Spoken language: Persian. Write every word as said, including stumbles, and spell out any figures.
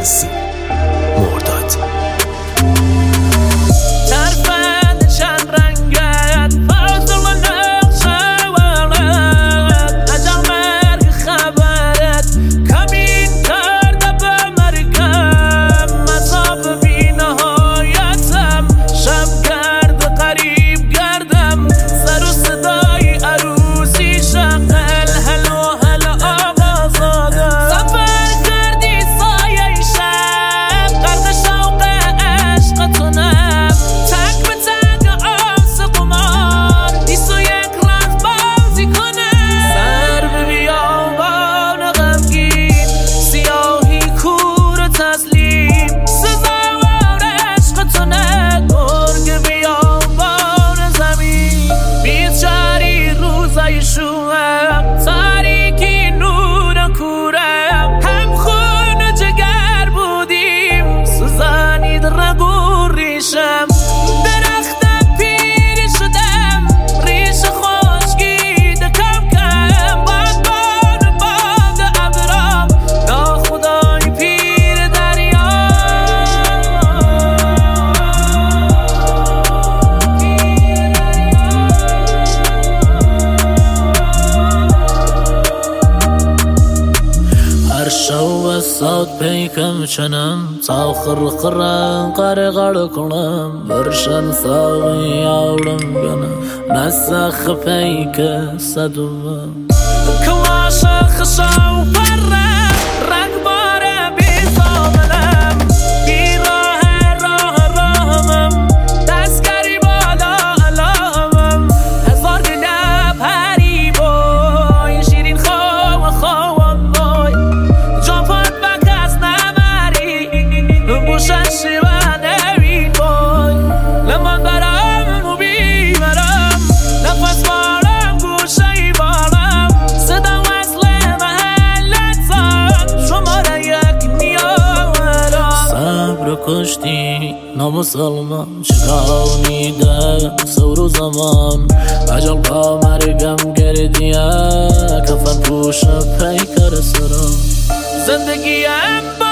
نسیم مرداد. تاریکی نور کورم هم خون جگر بودیم سوزانید رگ و ریشم درختم پیری شدم ریش خشکید کم کم باد باد باد ابرام ناخدای پیر دریا شو ساق پیکم چنم تا خرخرم قره غر کنم برشن ساقی آورم گنم نسخ پیک صدوم کلاش خشاو پره رنگ باره بی زامنم بی راه راه راهمم دستگری بالا علامم هزار دلم هری بای شیرین خواه خواه بوشش و نوید بای لمان برم و بیمرم نفس بارم گوشه بارم صدا وصل محلتان شماره یک میارم صبر کشتی نامسلمان چکانیده سور و زمان عجل با مرگم گردیه کفن پوش پیکر سرم زندگیم